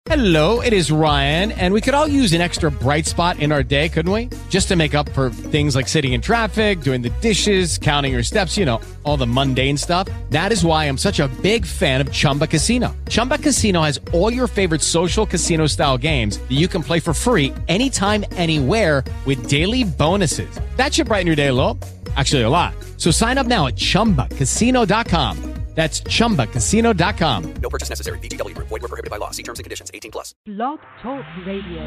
Hello, it is Ryan, and we could all use an extra bright spot in our day, couldn't we? Just to make up for things like sitting in traffic, doing the dishes, counting your steps, you know, all the mundane stuff. That is why I'm such a big fan of Chumba Casino. Chumba Casino has all your favorite social casino-style games that you can play for free anytime, anywhere with daily bonuses. That should brighten your day a little. Actually, a lot. So sign up now at ChumbaCasino.com. That's ChumbaCasino.com. No purchase necessary. VGW Group. Void where prohibited by law. See terms and conditions. 18 plus. Blog Talk Radio.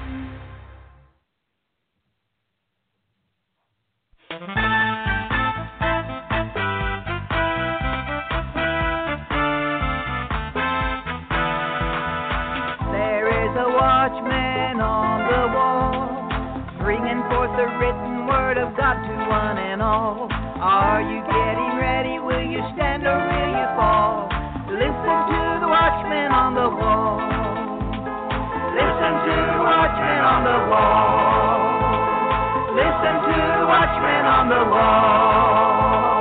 There is a watchman on the wall, bringing forth the written word of God to one and all. Are you getting ready? Will you stand or will you fall? Listen to the watchman on the wall. Listen to the watchman on the wall. Listen to the watchman on the wall.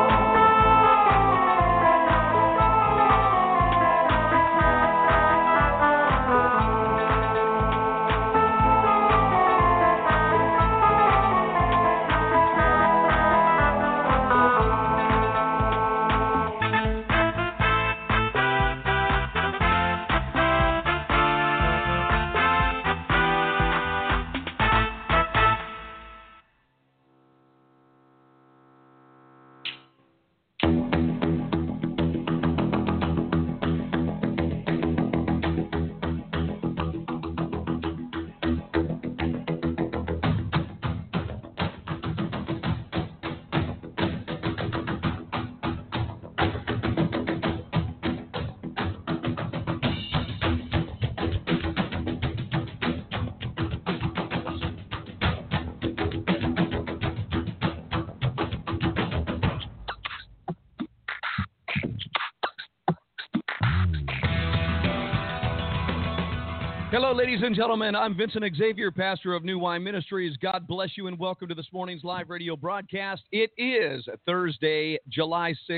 Hello, ladies and gentlemen. I'm Vincent Xavier, pastor of New Wine Ministries. God bless you and welcome to this morning's live radio broadcast. It is Thursday, July 6th,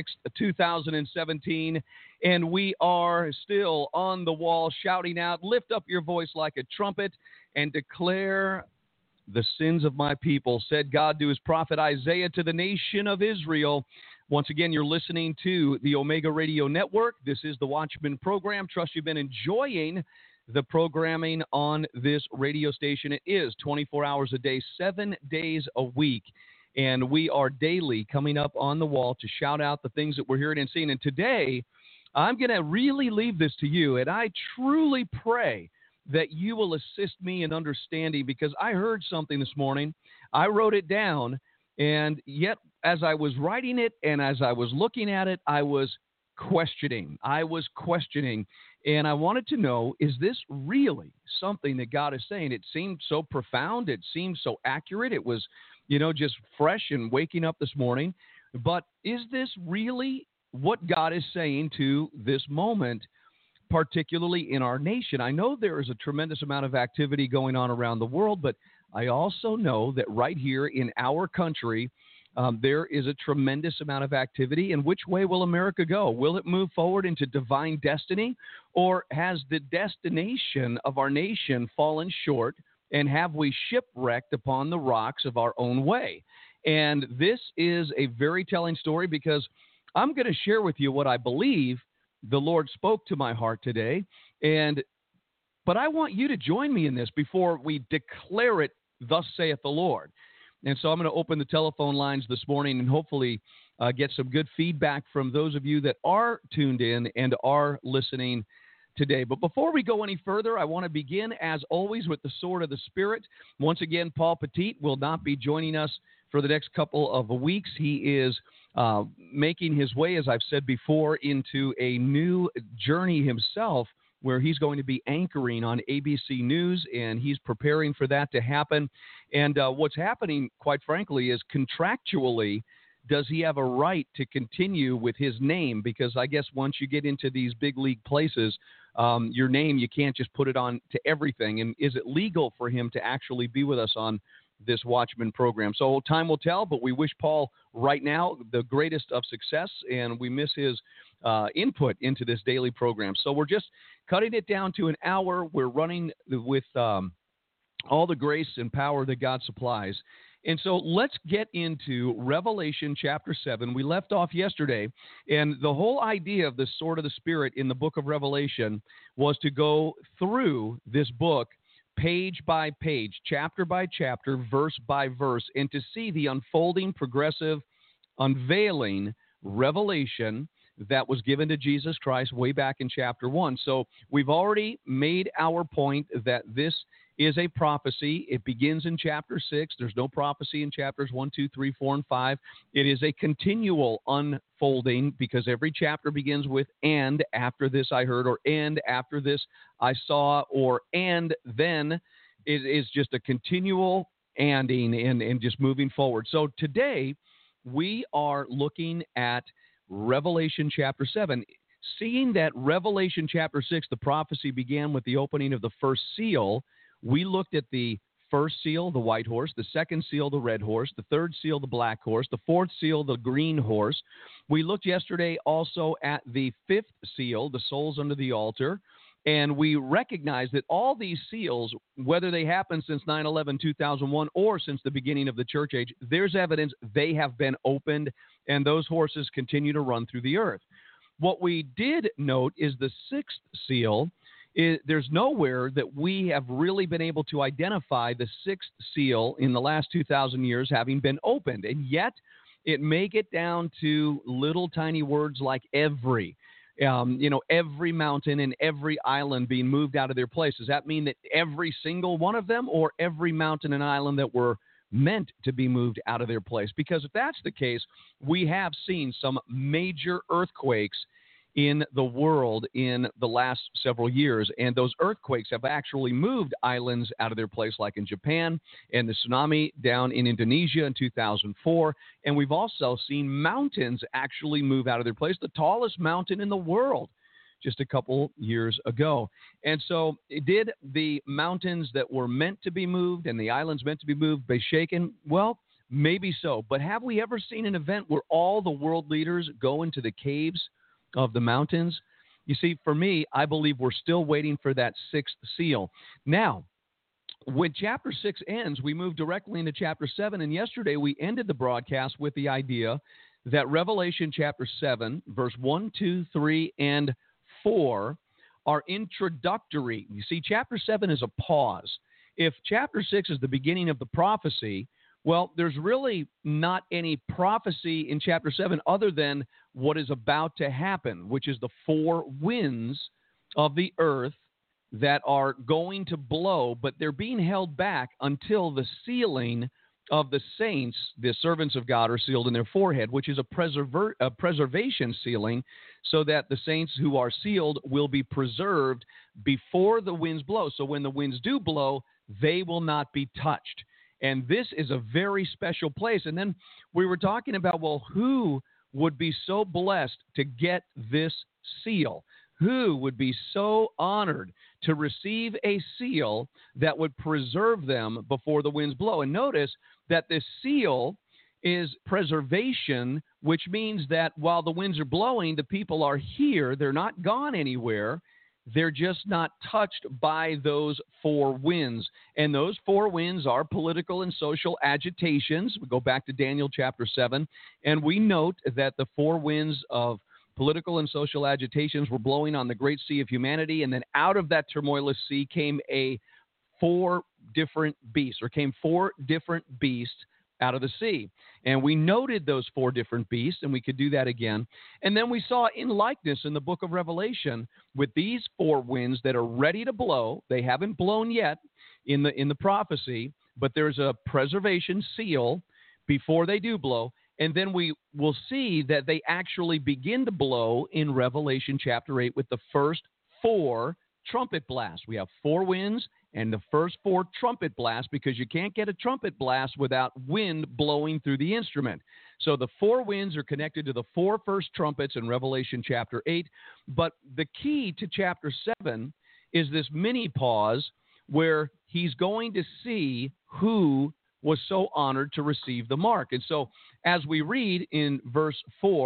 2017, and we are still on the wall shouting out, lift up your voice like a trumpet and declare the sins of my people, said God to his prophet Isaiah to the nation of Israel. Once again, you're listening to the Omega Radio Network. This is the Watchman program. Trust you've been enjoying the programming on this radio station. It is 24 hours a day, 7 days a week. And we are daily coming up on the wall to shout out the things that we're hearing and seeing. And today, I'm going to really leave this to you. And I truly pray that you will assist me in understanding, because I heard something this morning. I wrote it down. And yet, as I was writing it and as I was looking at it, I was questioning. And I wanted to know, is this really something that God is saying? It seemed so profound. It seemed so accurate. It was, just fresh and waking up this morning. But is this really what God is saying to this moment, particularly in our nation? I know there is a tremendous amount of activity going on around the world, but I also know that right here in our country, there is a tremendous amount of activity. And which way will America go? Will it move forward into divine destiny, or has the destination of our nation fallen short, and have we shipwrecked upon the rocks of our own way? And this is a very telling story, because I'm going to share with you what I believe the Lord spoke to my heart today. But I want you to join me in this before we declare it, thus saith the Lord. And so I'm going to open the telephone lines this morning and hopefully get some good feedback from those of you that are tuned in and are listening today. But before we go any further, I want to begin, as always, with the sword of the Spirit. Once again, Paul Petit will not be joining us for the next couple of weeks. He is making his way, as I've said before, into a new journey himself, where he's going to be anchoring on ABC News, and he's preparing for that to happen. And what's happening, quite frankly, is contractually, does he have a right to continue with his name? Because I guess once you get into these big league places, your name, you can't just put it on to everything. And is it legal for him to actually be with us on this Watchman program? So time will tell, but we wish Paul right now the greatest of success, and we miss his input into this daily program. So we're just cutting it down to an hour. We're running with all the grace and power that God supplies. And so let's get into Revelation chapter 7. We left off yesterday, and the whole idea of the sword of the Spirit in the book of Revelation was to go through this book page by page, chapter by chapter, verse by verse, and to see the unfolding, progressive, unveiling revelation that was given to Jesus Christ way back in chapter 1. So we've already made our point that this is a prophecy. It begins in chapter 6. There's no prophecy in chapters 1, 2, 3, 4, and 5. It is a continual unfolding because every chapter begins with "and after this I heard," or "and after this I saw," or "and then." It is just a continual anding and just moving forward. So today we are looking at Revelation chapter 7. Seeing that Revelation chapter 6, the prophecy began with the opening of the first seal, we looked at the first seal, the white horse, the second seal, the red horse, the third seal, the black horse, the fourth seal, the green horse. We looked yesterday also at the fifth seal, the souls under the altar, and we recognized that all these seals, whether they happened since 9/11, 2001, or since the beginning of the church age, there's evidence they have been opened, and those horses continue to run through the earth. What we did note is the sixth seal. There's nowhere that we have really been able to identify the sixth seal in the last 2,000 years having been opened. And yet it may get down to little tiny words like every mountain and every island being moved out of their place. Does that mean that every single one of them, or every mountain and island that were meant to be moved out of their place? Because if that's the case, we have seen some major earthquakes in the world in the last several years, and those earthquakes have actually moved islands out of their place, like in Japan, and the tsunami down in Indonesia in 2004, and we've also seen mountains actually move out of their place, the tallest mountain in the world just a couple years ago. And so did the mountains that were meant to be moved and the islands meant to be moved be shaken? Well, maybe so, but have we ever seen an event where all the world leaders go into the caves of the mountains? You see, for me, I believe we're still waiting for that sixth seal. Now, when chapter 6 ends, we move directly into chapter 7, and yesterday we ended the broadcast with the idea that Revelation chapter 7, verse 1, 2, 3, and 4 are introductory. You see, chapter 7 is a pause. If chapter 6 is the beginning of the prophecy, well, there's really not any prophecy in chapter 7 other than what is about to happen, which is the four winds of the earth that are going to blow, but they're being held back until the sealing of the saints, the servants of God, are sealed in their forehead, which is a preservation sealing, so that the saints who are sealed will be preserved before the winds blow. So when the winds do blow, they will not be touched. And this is a very special place. And then we were talking about, well, who would be so blessed to get this seal? Who would be so honored to receive a seal that would preserve them before the winds blow? And notice that this seal is preservation, which means that while the winds are blowing, the people are here. They're not gone anywhere. They're just not touched by those four winds. And those four winds are political and social agitations. We go back to Daniel chapter 7, and we note that the four winds of political and social agitations were blowing on the great sea of humanity, and then out of that tumultuous sea came four different beasts out of the sea. And we noted those four different beasts, and we could do that again. And then we saw in likeness in the book of Revelation with these four winds that are ready to blow. They haven't blown yet in the prophecy, but there's a preservation seal before they do blow. And then we will see that they actually begin to blow in Revelation chapter 8 with the first four trumpet blasts. We have four winds and the first four trumpet blasts, because you can't get a trumpet blast without wind blowing through the instrument. So the four winds are connected to the four first trumpets in Revelation chapter 8. But the key to chapter 7 is this mini pause where he's going to see who was so honored to receive the mark. And so as we read in verse 4,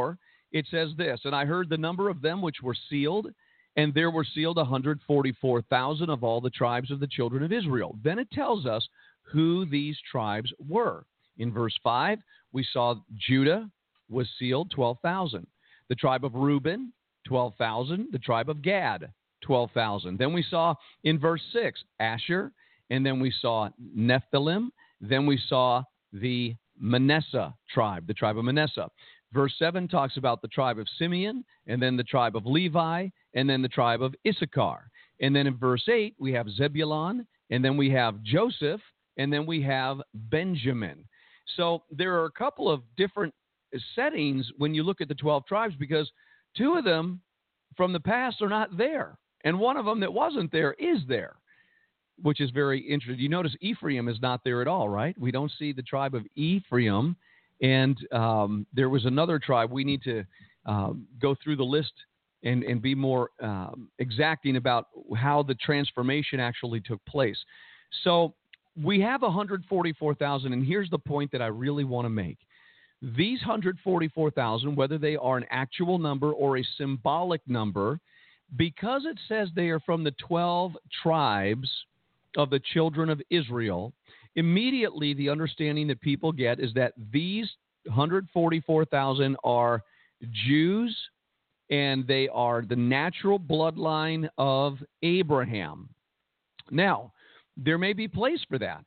it says this, and I heard the number of them which were sealed, and there were sealed 144,000 of all the tribes of the children of Israel. Then it tells us who these tribes were. In verse 5, we saw Judah was sealed, 12,000. The tribe of Reuben, 12,000. The tribe of Gad, 12,000. Then we saw in verse 6, Asher, and then we saw Nephthalim. Then we saw the Manasseh tribe, the tribe of Manasseh. Verse 7 talks about the tribe of Simeon, and then the tribe of Levi, and then the tribe of Issachar. And then in verse 8, we have Zebulun, and then we have Joseph, and then we have Benjamin. So there are a couple of different settings when you look at the 12 tribes, because two of them from the past are not there, and one of them that wasn't there is there, which is very interesting. You notice Ephraim is not there at all, right? We don't see the tribe of Ephraim. And there was another tribe. We need to go through the list and be more exacting about how the transformation actually took place. So we have 144,000, and here's the point that I really want to make. These 144,000, whether they are an actual number or a symbolic number, because it says they are from the 12 tribes of the children of Israel, immediately the understanding that people get is that these 144,000 are Jews, and they are the natural bloodline of Abraham. Now, there may be place for that.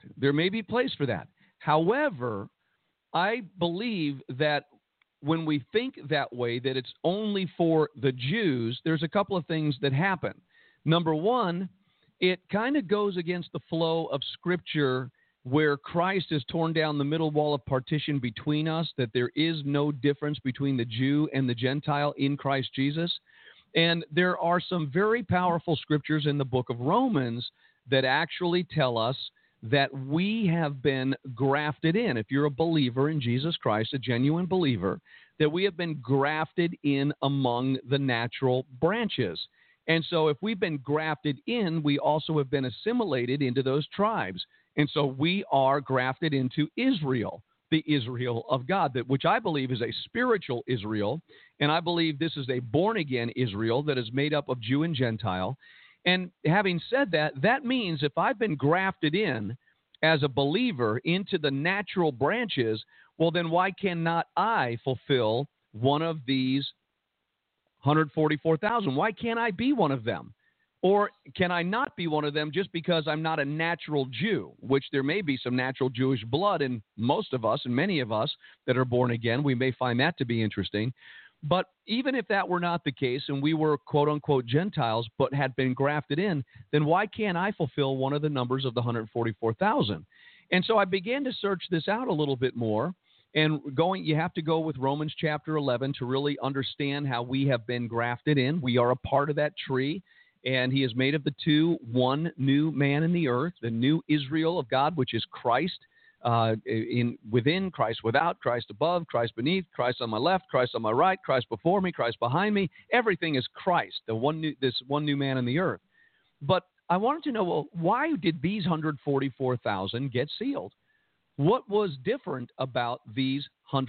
However, I believe that when we think that way, that it's only for the Jews, there's a couple of things that happen. Number one, it kind of goes against the flow of Scripture, where Christ has torn down the middle wall of partition between us, that there is no difference between the Jew and the Gentile in Christ Jesus. And there are some very powerful scriptures in the book of Romans that actually tell us that we have been grafted in. If you're a believer in Jesus Christ, a genuine believer, that we have been grafted in among the natural branches. And so if we've been grafted in, we also have been assimilated into those tribes. And so we are grafted into Israel, the Israel of God, which I believe is a spiritual Israel. And I believe this is a born-again Israel that is made up of Jew and Gentile. And having said that, that means if I've been grafted in as a believer into the natural branches, well, then why cannot I fulfill one of these 144,000? Why can't I be one of them? Or can I not be one of them just because I'm not a natural Jew, which there may be some natural Jewish blood in most of us and many of us that are born again. We may find that to be interesting. But even if that were not the case and we were quote-unquote Gentiles but had been grafted in, then why can't I fulfill one of the numbers of the 144,000? And so I began to search this out a little bit more. And you have to go with Romans chapter 11 to really understand how we have been grafted in. We are a part of that tree. And he is made of the two, one new man in the earth, the new Israel of God, which is Christ within, Christ without, Christ above, Christ beneath, Christ on my left, Christ on my right, Christ before me, Christ behind me. Everything is Christ, this one new man in the earth. But I wanted to know, well, why did these 144,000 get sealed? What was different about these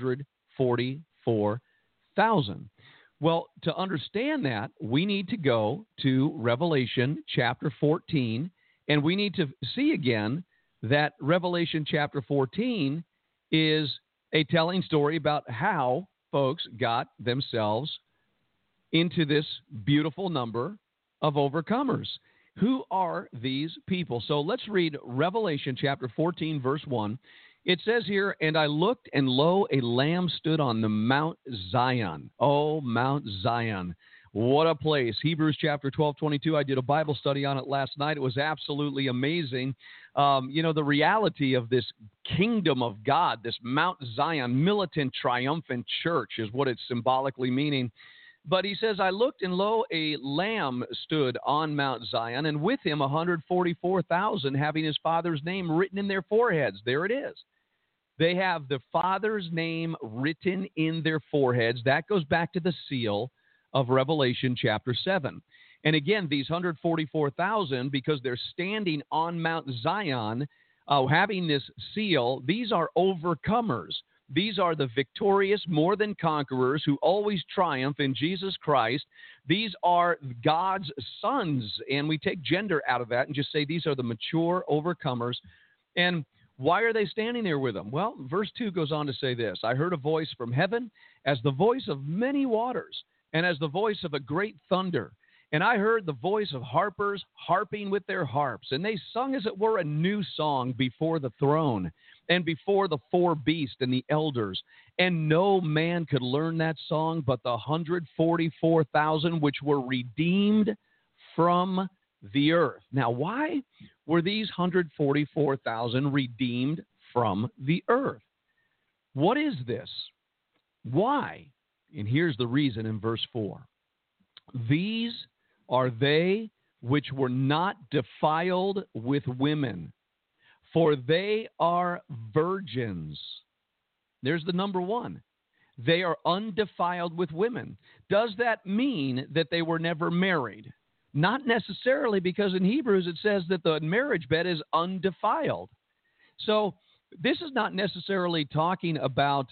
144,000? Well, to understand that, we need to go to Revelation chapter 14, and we need to see again that Revelation chapter 14 is a telling story about how folks got themselves into this beautiful number of overcomers. Who are these people? So let's read Revelation chapter 14, verse 1. It says here, and I looked, and lo, a lamb stood on the Mount Zion. Oh, Mount Zion. What a place. Hebrews chapter 12:22. I did a Bible study on it last night. It was absolutely amazing. The reality of this kingdom of God, this Mount Zion, militant, triumphant church is what it's symbolically meaning. But he says, I looked, and lo, a lamb stood on Mount Zion, and with him 144,000, having his Father's name written in their foreheads. There it is. They have the Father's name written in their foreheads. That goes back to the seal of Revelation chapter 7. And again, these 144,000, because they're standing on Mount Zion, having this seal, these are overcomers. These are the victorious, more than conquerors who always triumph in Jesus Christ. These are God's sons, and we take gender out of that and just say these are the mature overcomers. And why are they standing there with them? Well, verse 2 goes on to say this: I heard a voice from heaven as the voice of many waters and as the voice of a great thunder. And I heard the voice of harpers harping with their harps, and they sung as it were a new song before the throne and before the four beasts and the elders. And no man could learn that song but the 144,000 which were redeemed from the earth. Now, why were these 144,000 redeemed from the earth? What is this? Why? And here's the reason in verse 4. These are they which were not defiled with women, for they are virgins. There's the number one. They are undefiled with women. Does that mean that they were never married? Not necessarily, because in Hebrews it says that the marriage bed is undefiled. So this is not necessarily talking about,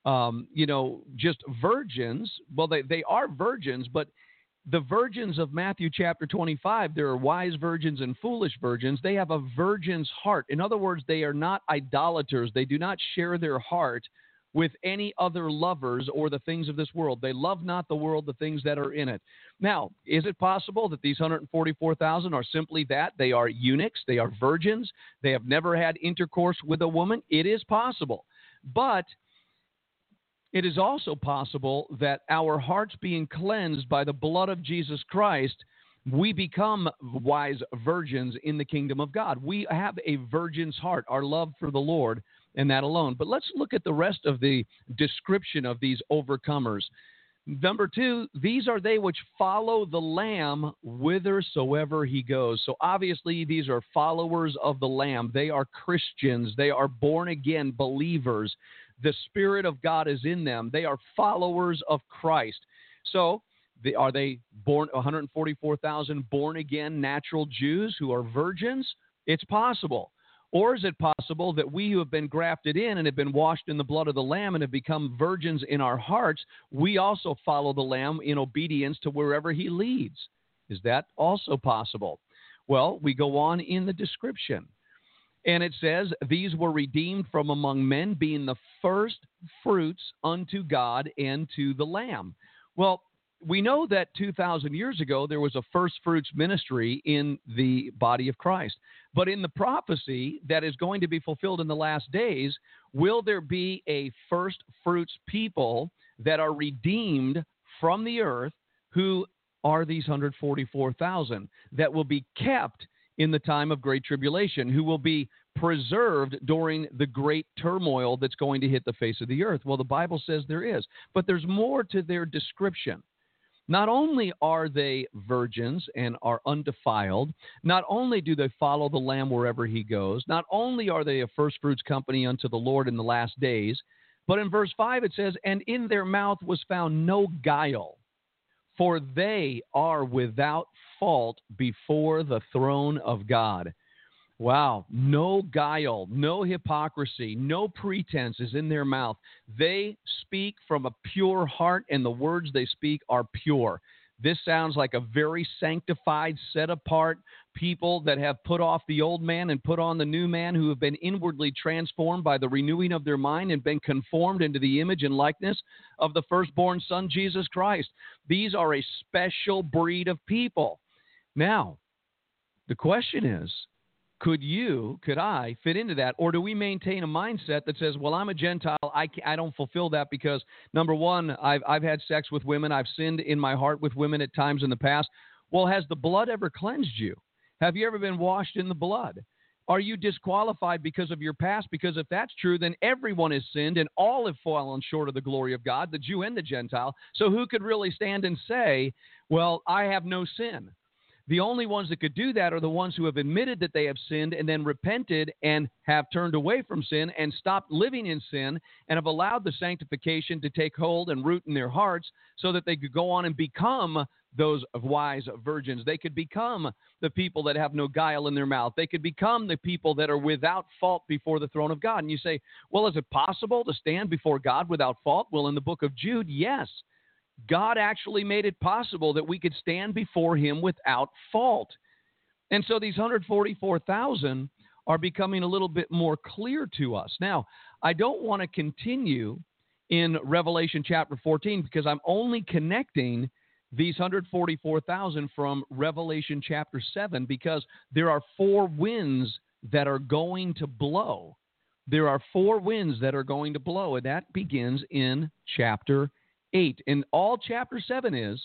just virgins. Well, they are virgins, but the virgins of Matthew chapter 25, there are wise virgins and foolish virgins. They have a virgin's heart. In other words, they are not idolaters. They do not share their heart with any other lovers or the things of this world. They love not the world, the things that are in it. Now, is it possible that these 144,000 are simply that? They are eunuchs. They are virgins. They have never had intercourse with a woman. It is possible. But it is also possible that our hearts being cleansed by the blood of Jesus Christ, we become wise virgins in the kingdom of God. We have a virgin's heart, our love for the Lord, and that alone. But let's look at the rest of the description of these overcomers. Number 2, these are they which follow the Lamb whithersoever he goes. So obviously these are followers of the Lamb. They are Christians. They are born-again believers. The Spirit of God is in them. They are followers of Christ. So are they born 144,000 born-again natural Jews who are virgins? It's possible. Or is it possible that we who have been grafted in and have been washed in the blood of the Lamb and have become virgins in our hearts, we also follow the Lamb in obedience to wherever he leads? Is that also possible? Well, we go on in the description. And it says, these were redeemed from among men, being the first fruits unto God and to the Lamb. Well, we know that 2,000 years ago, there was a first fruits ministry in the body of Christ. But in the prophecy that is going to be fulfilled in the last days, will there be a first fruits people that are redeemed from the earth, who are these 144,000 that will be kept in the time of great tribulation, who will be preserved during the great turmoil that's going to hit the face of the earth? Well, the Bible says there is, but there's more to their description. Not only are they virgins and are undefiled, not only do they follow the Lamb wherever he goes, not only are they a first fruits company unto the Lord in the last days, but in verse 5 it says, and in their mouth was found no guile, for they are without fault before the throne of God. Wow, no guile, no hypocrisy, no pretense is in their mouth. They speak from a pure heart, and the words they speak are pure. This sounds like a very sanctified, set-apart people that have put off the old man and put on the new man, who have been inwardly transformed by the renewing of their mind and been conformed into the image and likeness of the firstborn Son, Jesus Christ. These are a special breed of people. Now, the question is, could I fit into that? Or do we maintain a mindset that says, well, I'm a Gentile, I don't fulfill that because, number one, I've had sex with women, I've sinned in my heart with women at times in the past. Well, has the blood ever cleansed you? Have you ever been washed in the blood? Are you disqualified because of your past? Because if that's true, then everyone has sinned and all have fallen short of the glory of God, the Jew and the Gentile. So who could really stand and say, well, I have no sin? The only ones that could do that are the ones who have admitted that they have sinned and then repented and have turned away from sin and stopped living in sin and have allowed the sanctification to take hold and root in their hearts so that they could go on and become those wise virgins. They could become the people that have no guile in their mouth. They could become the people that are without fault before the throne of God. And you say, well, is it possible to stand before God without fault? Well, in the book of Jude, yes. God actually made it possible that we could stand before him without fault. And so these 144,000 are becoming a little bit more clear to us. Now, I don't want to continue in Revelation chapter 14 because I'm only connecting these 144,000 from Revelation chapter 7 because there are 4 winds that are going to blow. There are 4 winds that are going to blow, and that begins in chapter 8. And all chapter 7 is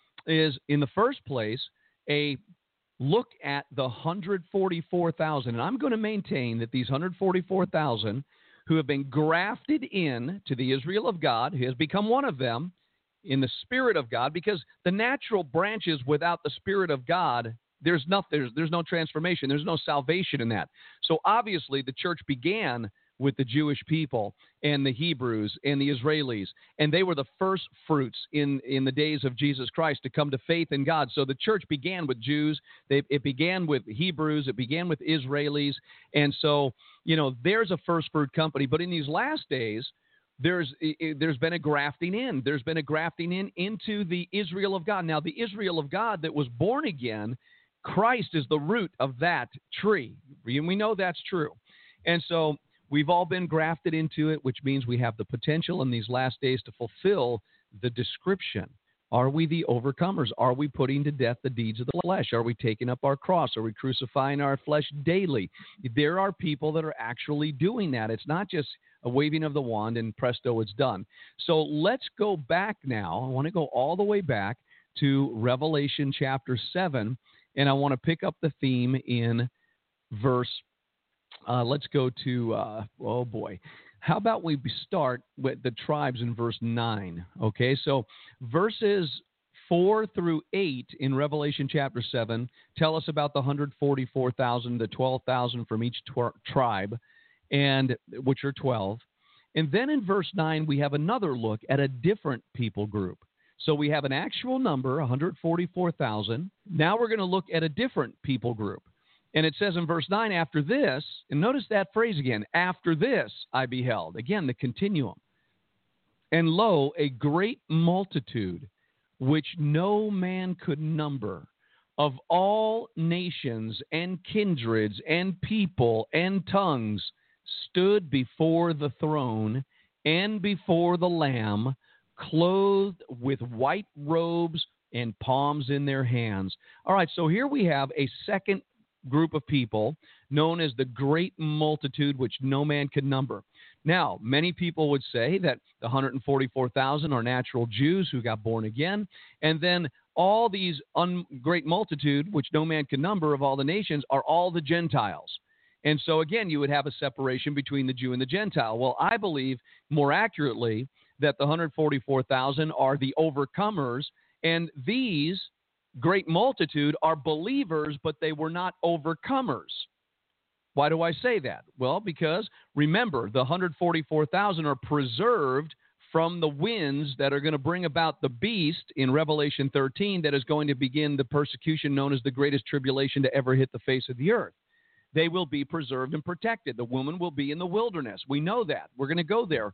in the first place, a look at the 144,000. And I'm going to maintain that these 144,000 who have been grafted in to the Israel of God, who has become one of them, in the Spirit of God, because the natural branches without the Spirit of God, there's no transformation. There's no salvation in that. So obviously the church began with the Jewish people and the Hebrews and the Israelis, and they were the first fruits in the days of Jesus Christ to come to faith in God. So the church began with Jews. It began with Hebrews. It began with Israelis. And so, there's a first fruit company. But in these last days, there's been a grafting in. There's been a grafting in into the Israel of God. Now, the Israel of God that was born again, Christ is the root of that tree. And we know that's true. And so we've all been grafted into it, which means we have the potential in these last days to fulfill the description. Are we the overcomers? Are we putting to death the deeds of the flesh? Are we taking up our cross? Are we crucifying our flesh daily? There are people that are actually doing that. It's not just a waving of the wand and presto, it's done. So let's go back now. I want to go all the way back to Revelation chapter 7, and I want to pick up the theme in verse, let's go to, how about we start with the tribes in verse 9, okay? So verses 4 through 8 in Revelation chapter 7 tell us about the 144,000, the 12,000 from each tribe, and which are 12. And then in verse 9, we have another look at a different people group. So we have an actual number, 144,000. Now we're going to look at a different people group. And it says in verse 9, after this, and notice that phrase again, after this I beheld. Again, the continuum. And lo, a great multitude, which no man could number, of all nations and kindreds and people and tongues, stood before the throne and before the Lamb, clothed with white robes and palms in their hands. All right, so here we have a second group of people known as the great multitude, which no man could number. Now, many people would say that the 144,000 are natural Jews who got born again, and then all these great multitude, which no man can number, of all the nations, are all the Gentiles. And so, again, you would have a separation between the Jew and the Gentile. Well, I believe more accurately that the 144,000 are the overcomers, and these great multitude are believers, but they were not overcomers. Why do I say that? Well, because remember, the 144,000 are preserved from the winds that are going to bring about the beast in Revelation 13 that is going to begin the persecution known as the greatest tribulation to ever hit the face of the earth. They will be preserved and protected. The woman will be in the wilderness. We know that. We're going to go there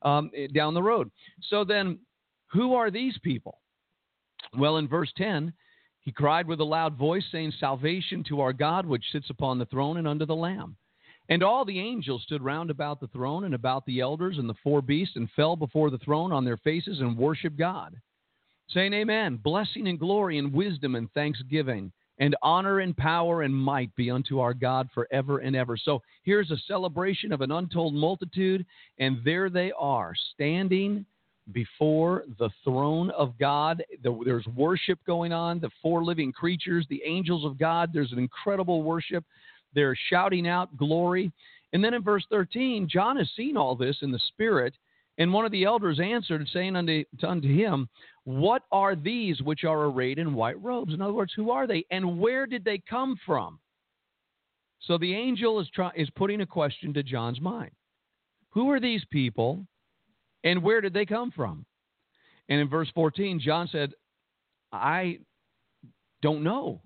down the road. So then, who are these people? Well, in verse 10, he cried with a loud voice, saying, salvation to our God, which sits upon the throne and unto the Lamb. And all the angels stood round about the throne and about the elders and the 4 beasts, and fell before the throne on their faces and worshiped God, saying, amen. Blessing and glory and wisdom and thanksgiving and honor and power and might be unto our God forever and ever. So here's a celebration of an untold multitude, and there they are, standing before the throne of God. There's worship going on, the 4 living creatures, the angels of God. There's an incredible worship. They're shouting out glory. And then in verse 13, John has seen all this in the Spirit, and one of the elders answered, saying unto him, what are these which are arrayed in white robes? In other words, who are they, and where did they come from? So the angel is putting a question to John's mind. Who are these people, and where did they come from? And in verse 14, John said, I don't know.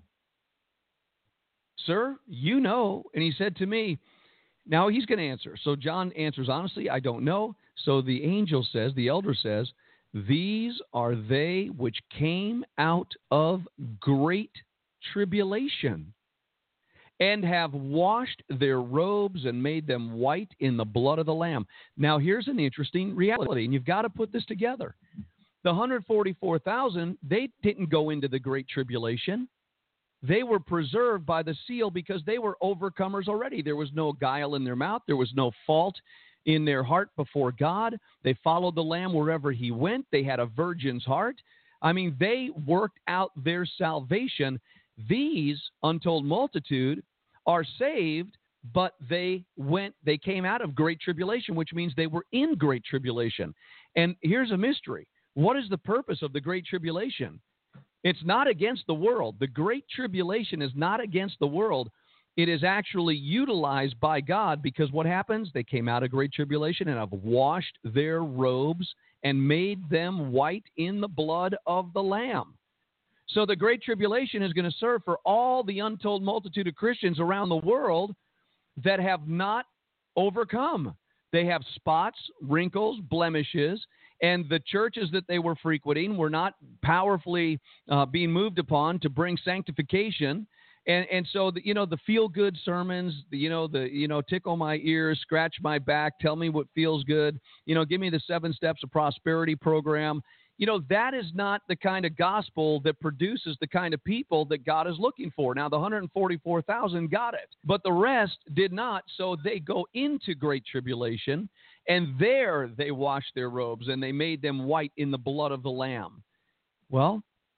Sir, you know. And he said to me, now he's going to answer. So John answers, honestly, I don't know. So the angel says, the elder says, these are they which came out of great tribulation and have washed their robes and made them white in the blood of the Lamb. Now here's an interesting reality, and you've got to put this together. The 144,000, they didn't go into the great tribulation. They were preserved by the seal because they were overcomers already. There was no guile in their mouth. There was no fault in their heart before God. They followed the Lamb wherever he went. They had a virgin's heart. I mean, they worked out their salvation. These untold multitude are saved, but they came out of great tribulation, which means they were in great tribulation. And here's a mystery. What is the purpose of the great tribulation? It's not against the world. The great tribulation is not against the world. It is actually utilized by God because what happens? They came out of great tribulation and have washed their robes and made them white in the blood of the Lamb. So the great tribulation is going to serve for all the untold multitude of Christians around the world that have not overcome. They have spots, wrinkles, blemishes, and the churches that they were frequenting were not powerfully being moved upon to bring sanctification. And so, the feel-good sermons, tickle my ears, scratch my back, tell me what feels good, give me the 7 steps of prosperity program. That is not the kind of gospel that produces the kind of people that God is looking for. Now, the 144,000 got it, but the rest did not. So they go into great tribulation, and there they wash their robes, and they made them white in the blood of the Lamb. Well,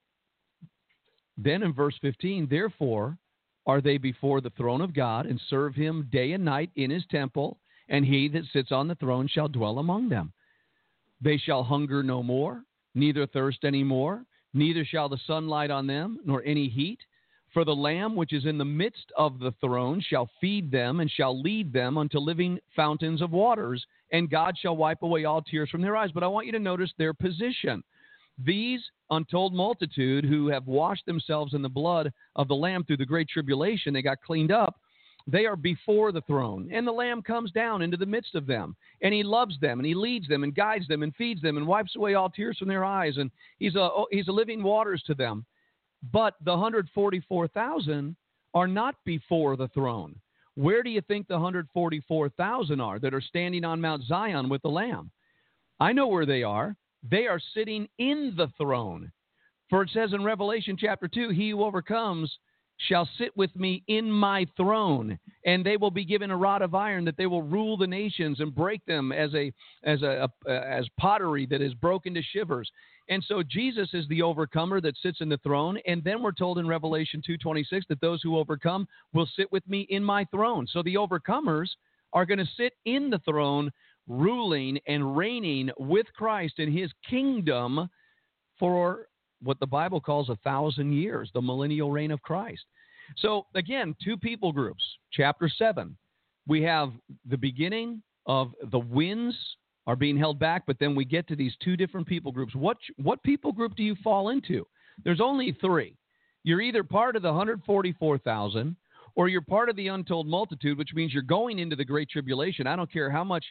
then in verse 15, therefore are they before the throne of God and serve him day and night in his temple, and he that sits on the throne shall dwell among them. They shall hunger no more, neither thirst any more, neither shall the sun light on them, nor any heat. For the Lamb which is in the midst of the throne shall feed them and shall lead them unto living fountains of waters, and God shall wipe away all tears from their eyes. But I want you to notice their position. These untold multitude who have washed themselves in the blood of the Lamb through the great tribulation, they got cleaned up. They are before the throne, and the Lamb comes down into the midst of them, and he loves them, and he leads them, and guides them, and feeds them, and wipes away all tears from their eyes, and he's a living waters to them. But the 144,000 are not before the throne. Where do you think the 144,000 are that are standing on Mount Zion with the Lamb? I know where they are. They are sitting in the throne. For it says in Revelation chapter 2, he who overcomes shall sit with me in my throne, and they will be given a rod of iron that they will rule the nations and break them as pottery that is broken to shivers. And so Jesus is the overcomer that sits in the throne. And then we're told in Revelation 2:26 that those who overcome will sit with me in my throne. So the overcomers are going to sit in the throne, ruling and reigning with Christ in his kingdom for what the Bible calls 1,000 years, the millennial reign of Christ. So again, 2 people groups. Chapter 7, we have the beginning of the winds are being held back, but then we get to these 2 different people groups. What people group do you fall into? There's only 3. You're either part of the 144,000, or you're part of the untold multitude, which means you're going into the great tribulation. I don't care how much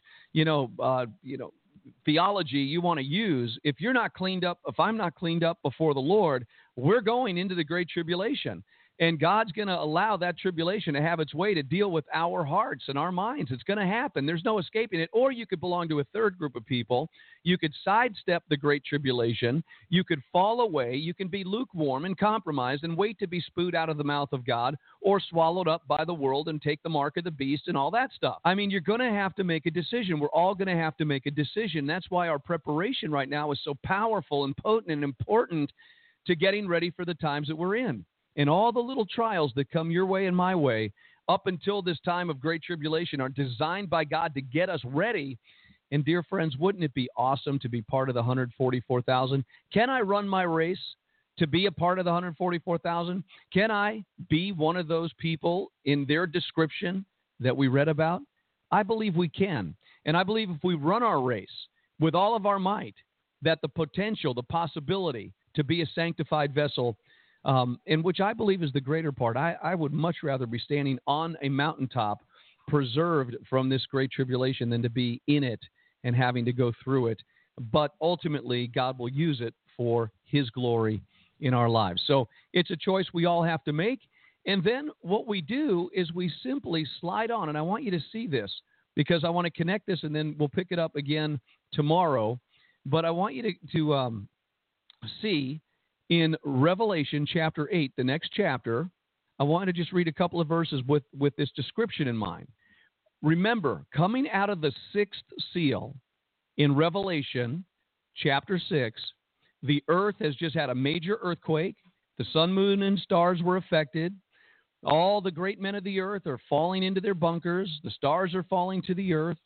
theology you want to use. If you're not cleaned up, if I'm not cleaned up before the Lord, we're going into the great tribulation. And God's going to allow that tribulation to have its way to deal with our hearts and our minds. It's going to happen. There's no escaping it. Or you could belong to a third group of people. You could sidestep the great tribulation. You could fall away. You can be lukewarm and compromised and wait to be spewed out of the mouth of God, or swallowed up by the world and take the mark of the beast and all that stuff. I mean, you're going to have to make a decision. We're all going to have to make a decision. That's why our preparation right now is so powerful and potent and important to getting ready for the times that we're in. And all the little trials that come your way and my way up until this time of great tribulation are designed by God to get us ready. And dear friends, wouldn't it be awesome to be part of the 144,000? Can I run my race to be a part of the 144,000? Can I be one of those people in their description that we read about? I believe we can. And I believe if we run our race with all of our might, that the potential, the possibility to be a sanctified vessel, and which I believe is the greater part. I would much rather be standing on a mountaintop, preserved from this great tribulation, than to be in it and having to go through it. But ultimately, God will use it for His glory in our lives. So it's a choice we all have to make. And then what we do is we simply slide on. And I want you to see this, because I want to connect this, and then we'll pick it up again tomorrow. But I want you to see in Revelation chapter 8, the next chapter, I want to just read a couple of verses with this description in mind. Remember, coming out of the sixth seal in Revelation chapter 6, the earth has just had a major earthquake. The sun, moon, and stars were affected. All the great men of the earth are falling into their bunkers. The stars are falling to the earth.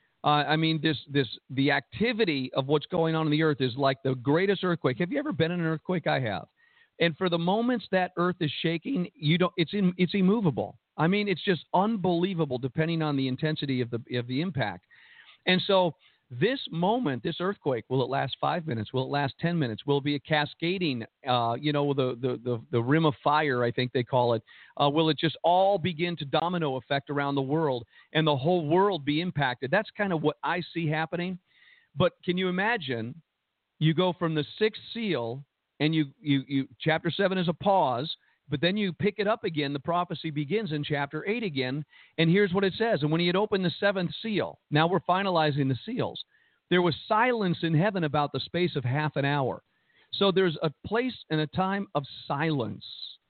The activity of what's going on in the earth is like the greatest earthquake. Have you ever been in an earthquake? I have. And for the moments that earth is shaking, it's immovable. I mean, it's just unbelievable, depending on the intensity of the impact. And so this moment, this earthquake, will it last 5 minutes? Will it last 10 minutes? Will it be a cascading, the rim of fire, I think they call it? Will it just all begin to domino effect around the world and the whole world be impacted? That's kind of what I see happening. But can you imagine, you go from the sixth seal, and you chapter 7 is a pause, but then you pick it up again. The prophecy begins in chapter 8 again, and here's what it says. And when he had opened the seventh seal, now we're finalizing the seals, there was silence in heaven about the space of half an hour. So there's a place and a time of silence,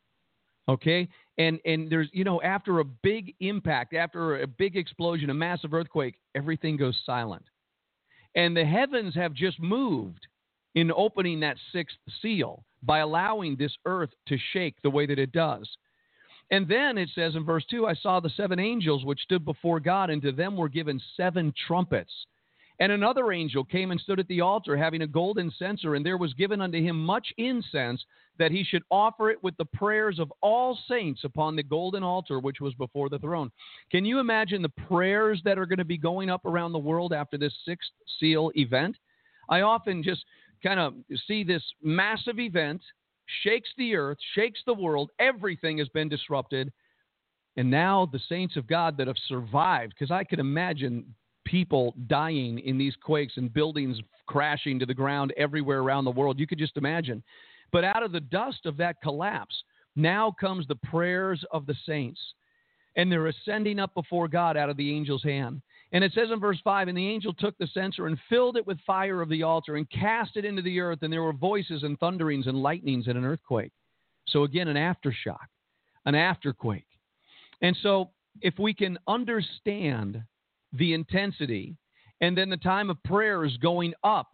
okay? And there's, after a big impact, after a big explosion, a massive earthquake, everything goes silent. And the heavens have just moved in opening that sixth seal by allowing this earth to shake the way that it does. And then it says in verse 2, I saw the seven angels which stood before God, and to them were given seven trumpets. And another angel came and stood at the altar, having a golden censer, and there was given unto him much incense, that he should offer it with the prayers of all saints upon the golden altar which was before the throne. Can you imagine the prayers that are going to be going up around the world after this sixth seal event? I often just kind of see this massive event, shakes the earth, shakes the world, everything has been disrupted, and now the saints of God that have survived, because I can imagine people dying in these quakes and buildings crashing to the ground everywhere around the world. You could just imagine. But out of the dust of that collapse, now comes the prayers of the saints, and they're ascending up before God out of the angel's hand. And it says in verse 5, and the angel took the censer and filled it with fire of the altar and cast it into the earth, and there were voices and thunderings and lightnings and an earthquake. So again, an aftershock, an afterquake. And so if we can understand the intensity, and then the time of prayer is going up,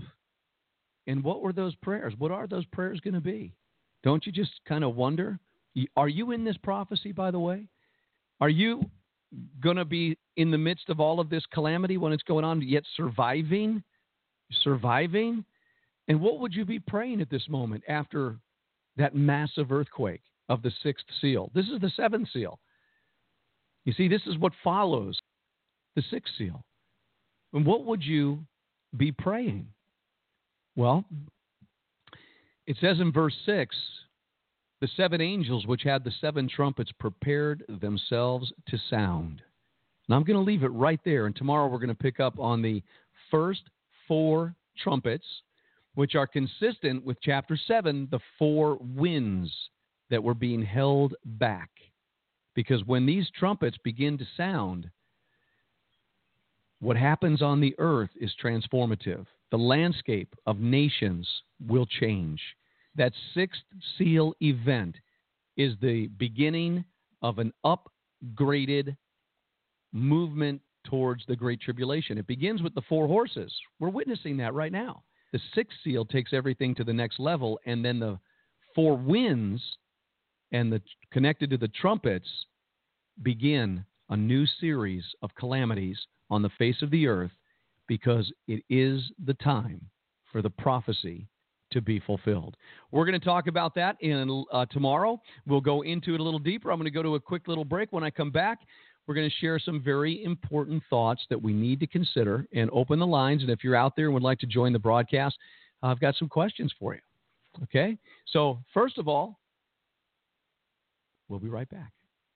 and what were those prayers? What are those prayers going to be? Don't you just kind of wonder? Are you in this prophecy, by the way? Are you going to be in the midst of all of this calamity when it's going on, yet surviving? And what would you be praying at this moment after that massive earthquake of the sixth seal? This is the seventh seal. You see, this is what follows the sixth seal. And what would you be praying? Well, it says in verse 6, the seven angels which had the seven trumpets prepared themselves to sound. And I'm going to leave it right there. And tomorrow we're going to pick up on the first four trumpets, which are consistent with chapter 7, the four winds that were being held back. Because when these trumpets begin to sound, what happens on the earth is transformative. The landscape of nations will change. That sixth seal event is the beginning of an upgraded movement towards the Great Tribulation. It begins with the four horses. We're witnessing that right now. The sixth seal takes everything to the next level, and then the four winds and connected to the trumpets begin a new series of calamities on the face of the earth, because it is the time for the prophecy to be fulfilled. We're going to talk about that tomorrow. We'll go into it a little deeper. I'm going to go to a quick little break. When I come back, we're going to share some very important thoughts that we need to consider and open the lines. And if you're out there and would like to join the broadcast, I've got some questions for you. Okay? So, first of all, we'll be right back.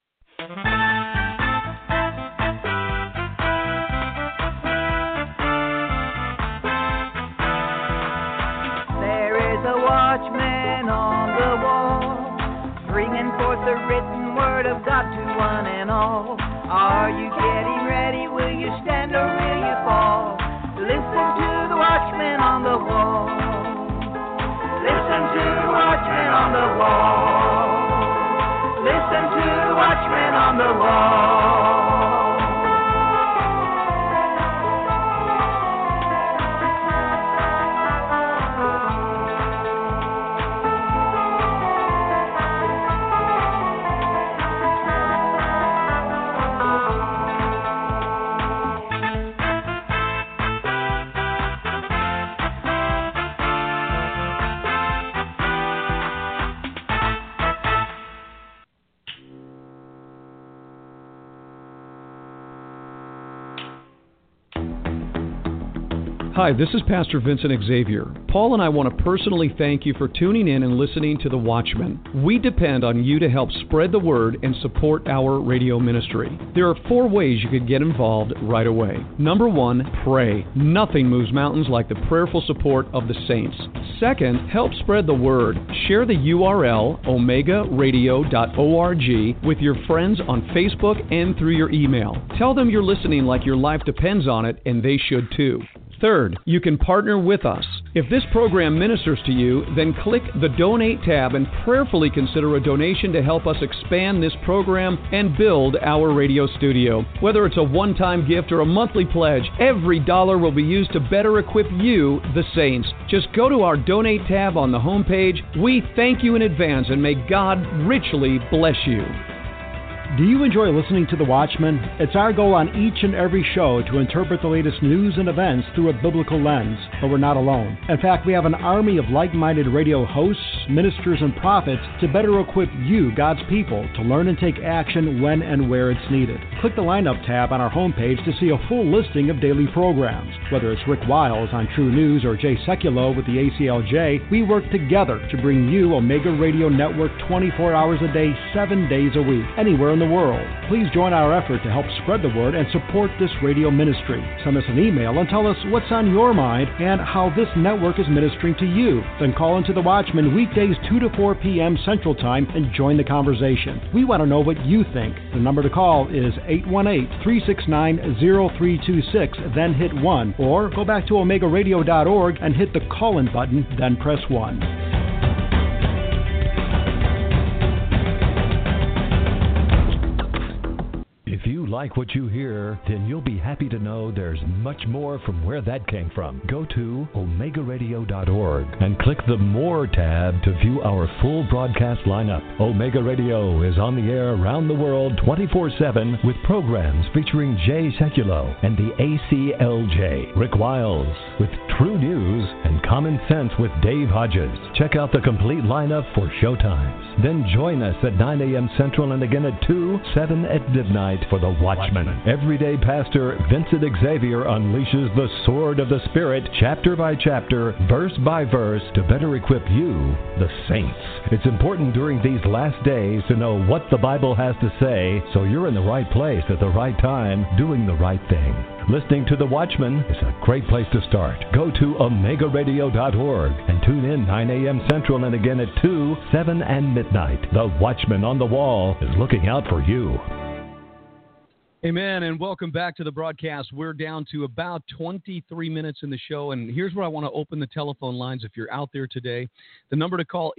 There is a watchman on the wall, bringing forth the written word of God to one and all. Are you getting ready? Will you stand or will you fall? Listen to the watchman on the wall. Listen to the watchman on the wall. Listen to the watchman on the wall. Hi, this is Pastor Vincent Xavier. Paul and I want to personally thank you for tuning in and listening to The Watchman. We depend on you to help spread the word and support our radio ministry. There are 4 ways you could get involved right away. Number 1, pray. Nothing moves mountains like the prayerful support of the saints. Second, help spread the word. Share the URL, omegaradio.org, with your friends on Facebook and through your email. Tell them you're listening like your life depends on it, and they should too. Third, you can partner with us. If this program ministers to you, then click the Donate tab and prayerfully consider a donation to help us expand this program and build our radio studio. Whether it's a one-time gift or a monthly pledge, every dollar will be used to better equip you, the saints. Just go to our Donate tab on the homepage. We thank you in advance and may God richly bless you. Do you enjoy listening to The Watchman? It's our goal on each and every show to interpret the latest news and events through a biblical lens, but we're not alone. In fact, we have an army of like-minded radio hosts, ministers, and prophets to better equip you, God's people, to learn and take action when and where it's needed. Click the lineup tab on our homepage to see a full listing of daily programs. Whether it's Rick Wiles on True News or Jay Sekulow with the ACLJ, we work together to bring you Omega Radio Network 24 hours a day, 7 days a week, anywhere in the world. Please join our effort to help spread the word and support this radio ministry. Send us an email and tell us what's on your mind and how this network is ministering to you. Then call into The Watchman weekdays 2 to 4 p.m. Central Time and join the conversation. We want to know what you think. The number to call is 818-369-0326, then hit 1, or go back to omegaradio.org and hit the call-in button, then press 1. If you like what you hear, then you'll be happy to know there's much more from where that came from. Go to omegaradio.org and click the More tab to view our full broadcast lineup. Omega Radio is on the air around the world 24/7 with programs featuring Jay Sekulow and the ACLJ, Rick Wiles with True News, and Common Sense with Dave Hodges. Check out the complete lineup for showtimes. Then join us at 9 a.m. Central and again at 2, 7 at midnight for The Watchman. Everyday Pastor Vincent Xavier unleashes the sword of the Spirit, chapter by chapter, verse by verse, to better equip you, the saints. It's important during these last days to know what the Bible has to say, so you're in the right place at the right time, doing the right thing. Listening to The Watchman is a great place to start. Go to omegaradio.org and tune in 9 a.m. Central and again at 2, 7, and midnight. The Watchman on the Wall is looking out for you. Amen, and welcome back to the broadcast. We're down to about 23 minutes in the show, and here's where I want to open the telephone lines if you're out there today. The number to call,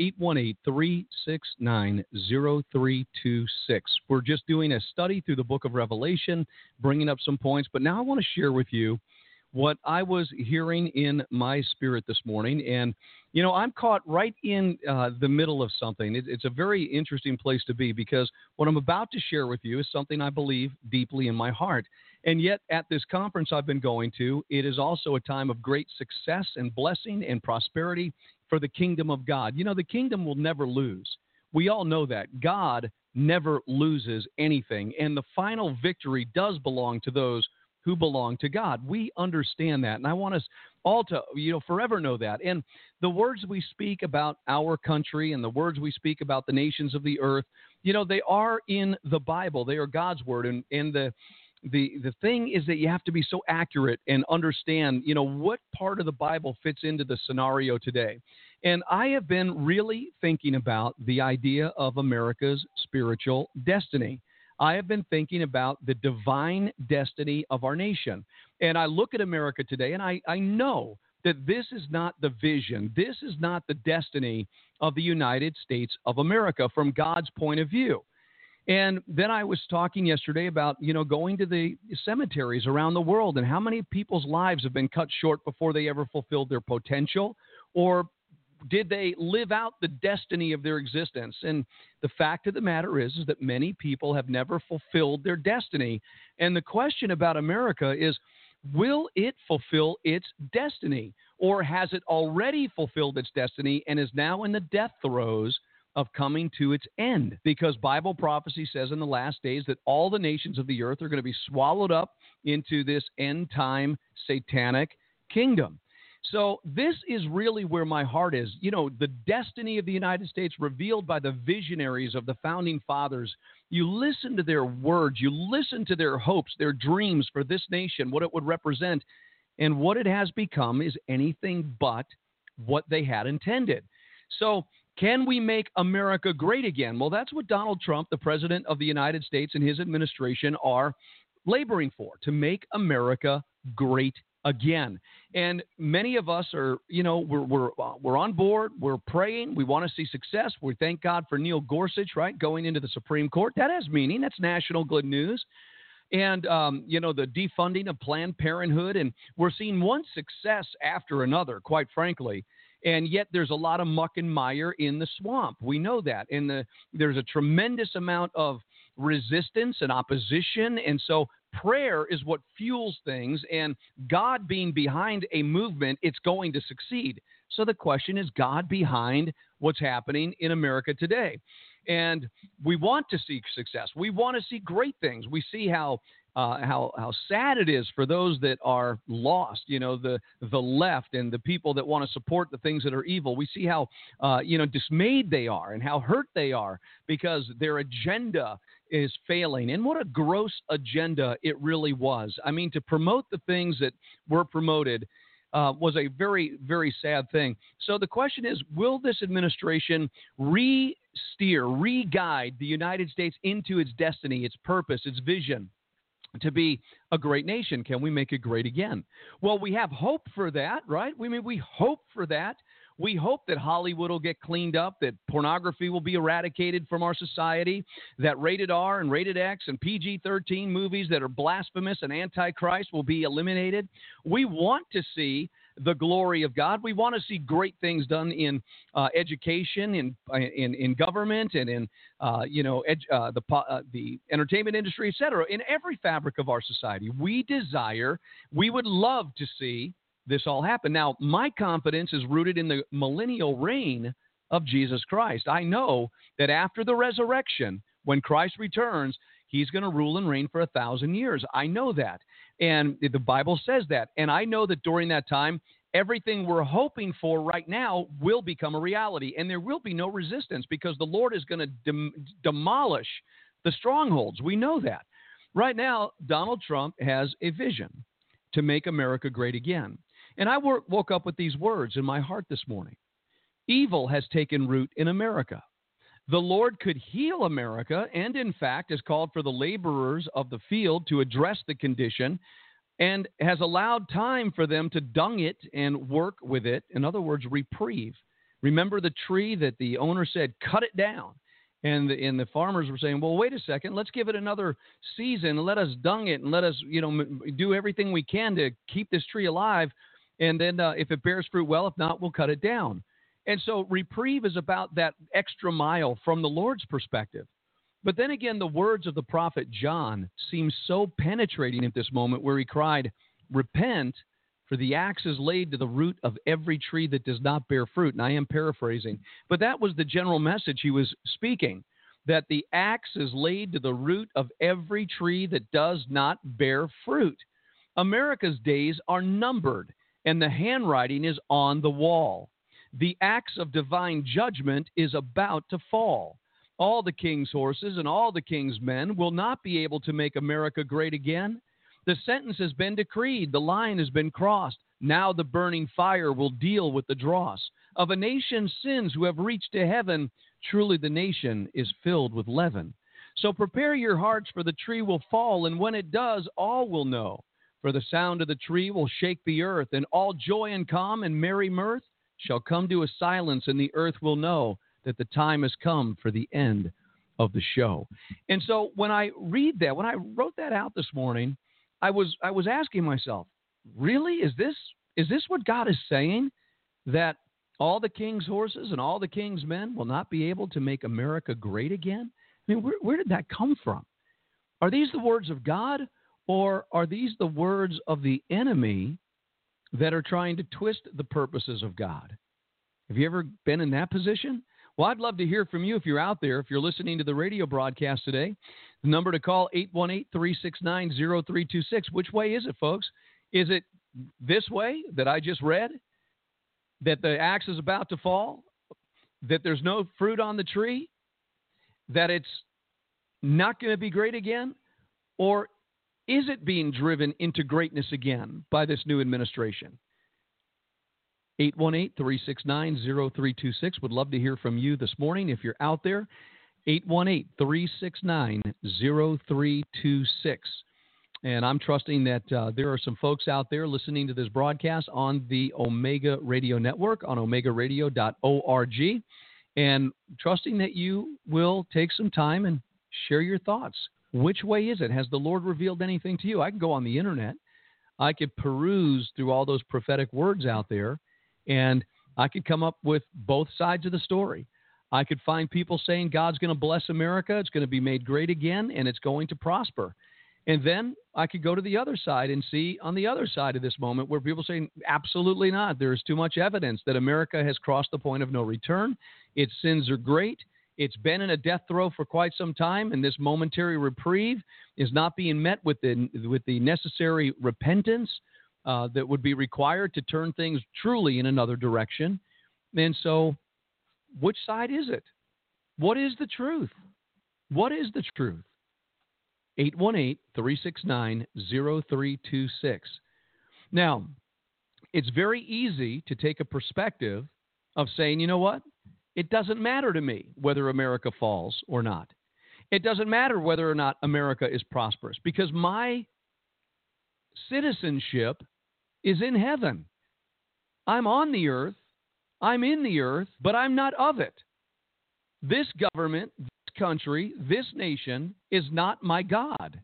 818-369-0326. We're just doing a study through the book of Revelation, bringing up some points, but now I want to share with you what I was hearing in my spirit this morning. And, you know, I'm caught right in the middle of something. It's a very interesting place to be, because what I'm about to share with you is something I believe deeply in my heart. And yet at this conference I've been going to, it is also a time of great success and blessing and prosperity for the kingdom of God. You know, the kingdom will never lose. We all know that. God never loses anything. And the final victory does belong to those who belong to God. We understand that, and I want us all to, forever know that. And the words we speak about our country and the words we speak about the nations of the earth, they are in the Bible. They are God's word, and the thing is that you have to be so accurate and understand, what part of the Bible fits into the scenario today. And I have been really thinking about the idea of America's spiritual destiny. I have been thinking about the divine destiny of our nation. And I look at America today, and I know that this is not the vision. This is not the destiny of the United States of America from God's point of view. And then I was talking yesterday about, going to the cemeteries around the world and how many people's lives have been cut short before they ever fulfilled their potential, or did they live out the destiny of their existence? And the fact of the matter is that many people have never fulfilled their destiny. And the question about America is, will it fulfill its destiny, or has it already fulfilled its destiny and is now in the death throes of coming to its end? Because Bible prophecy says in the last days that all the nations of the earth are going to be swallowed up into this end time satanic kingdom. So this is really where my heart is. The destiny of the United States revealed by the visionaries of the founding fathers. You listen to their words, you listen to their hopes, their dreams for this nation, what it would represent, and what it has become is anything but what they had intended. So can we make America great again? Well, that's what Donald Trump, the president of the United States, and his administration are laboring for, to make America great again. And many of us are, we're on board. We're praying. We want to see success. We thank God for Neil Gorsuch, right, going into the Supreme Court. That has meaning. That's national good news. And, the defunding of Planned Parenthood. And we're seeing one success after another, quite frankly. And yet there's a lot of muck and mire in the swamp. We know that. And there's a tremendous amount of resistance and opposition. And so prayer is what fuels things. And God being behind a movement, it's going to succeed. So the question is, God behind what's happening in America today? And we want to see success. We want to see great things. We see how sad it is for those that are lost, the left and the people that want to support the things that are evil. We see how, dismayed they are and how hurt they are because their agenda is failing. And what a gross agenda it really was. I mean, to promote the things that were promoted was a very, very sad thing. So the question is, will this administration re-guide the United States into its destiny, its purpose, its vision, to be a great nation? Can we make it great again? Well, we have hope for that, right? We hope for that. We hope that Hollywood will get cleaned up, that pornography will be eradicated from our society, that rated R and rated X and PG-13 movies that are blasphemous and antichrist will be eliminated. We want to see the glory of God. We want to see great things done in education, in government, and in the entertainment industry, et cetera, in every fabric of our society. We would love to see this all happen. Now, my confidence is rooted in the millennial reign of Jesus Christ. I know that after the resurrection, when Christ returns, he's going to rule and reign for 1,000 years. I know that. And the Bible says that. And I know that during that time, everything we're hoping for right now will become a reality. And there will be no resistance because the Lord is going to demolish the strongholds. We know that. Right now, Donald Trump has a vision to make America great again. And I woke up with these words in my heart this morning. Evil has taken root in America. The Lord could heal America and, in fact, has called for the laborers of the field to address the condition and has allowed time for them to dung it and work with it. In other words, reprieve. Remember the tree that the owner said, cut it down. And the farmers were saying, well, wait a second, let's give it another season and let us dung it and let us, do everything we can to keep this tree alive. And then if it bears fruit, well, if not, we'll cut it down. And so reprieve is about that extra mile from the Lord's perspective. But then again, the words of the prophet John seem so penetrating at this moment where he cried, repent, for the axe is laid to the root of every tree that does not bear fruit. And I am paraphrasing. But that was the general message he was speaking, that the axe is laid to the root of every tree that does not bear fruit. America's days are numbered, and the handwriting is on the wall. The axe of divine judgment is about to fall. All the king's horses and all the king's men will not be able to make America great again. The sentence has been decreed. The line has been crossed. Now the burning fire will deal with the dross of a nation's sins who have reached to heaven. Truly the nation is filled with leaven. So prepare your hearts, for the tree will fall, and when it does, all will know. For the sound of the tree will shake the earth, and all joy and calm and merry mirth shall come to a silence, and the earth will know that the time has come for the end of the show. And so when I read that, when I wrote that out this morning, I was asking myself, really? Is this what God is saying? That all the king's horses and all the king's men will not be able to make America great again? I mean, where did that come from? Are these the words of God, or are these the words of the enemy that are trying to twist the purposes of God? Have you ever been in that position? Well, I'd love to hear from you if you're out there, if you're listening to the radio broadcast today. The number to call, 818-369-0326. Which way is it, folks? Is it this way that I just read, that the axe is about to fall, that there's no fruit on the tree, that it's not going to be great again? Or is it being driven into greatness again by this new administration? 818-369-0326. Would love to hear from you this morning if you're out there. 818-369-0326. And I'm trusting that there are some folks out there listening to this broadcast on the Omega Radio Network, on omegaradio.org, and trusting that you will take some time and share your thoughts. Which way is it? Has the Lord revealed anything to you? I can go on the internet. I could peruse through all those prophetic words out there, and I could come up with both sides of the story. I could find people saying God's going to bless America, it's going to be made great again, and it's going to prosper. And then I could go to the other side and see on the other side of this moment where people are saying, absolutely not. There is too much evidence that America has crossed the point of no return. Its sins are great. It's been in a death throw for quite some time, and this momentary reprieve is not being met with the necessary repentance that would be required to turn things truly in another direction. And so which side is it? What is the truth? What is the truth? 818-369-0326. Now, it's very easy to take a perspective of saying, you know what? It doesn't matter to me whether America falls or not. It doesn't matter whether or not America is prosperous, because my citizenship is in heaven. I'm on the earth, I'm in the earth, but I'm not of it. This government, this country, this nation is not my God.